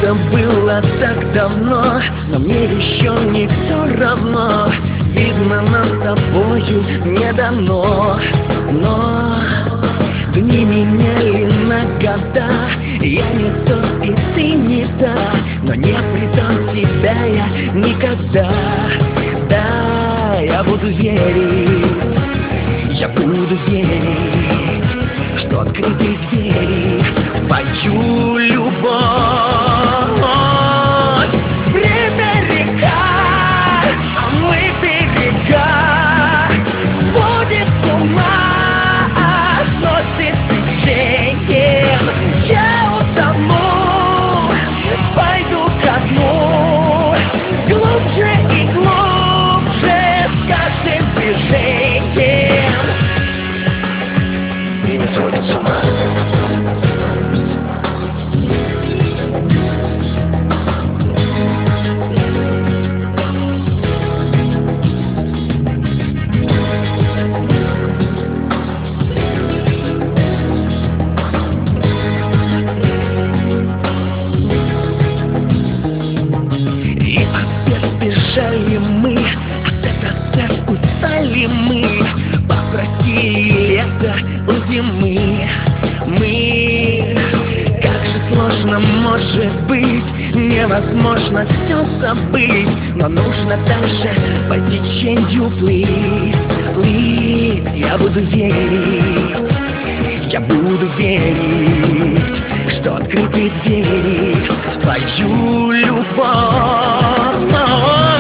Это было так давно, но мне еще не все равно. Видно, нам с тобою не дано. Но дни меняли на года. Я не тот и ты не та, но не предам тебя я никогда. Да, я буду верить, я буду верить, что открыты двери в твою любовь. Время река, а мы берега. Сводит с ума, сносит течением. Я утону, пойду ко дну, глубже и глубже с каждым движением. Время сводит с ума. Бежали мы, от СССР устали мы, попросили лето у зимы. Мы, как же сложно может быть, невозможно все забыть, но нужно дальше по течению плыть, плыть. Я буду верить, я буду верить, что открыты двери в твою любовь.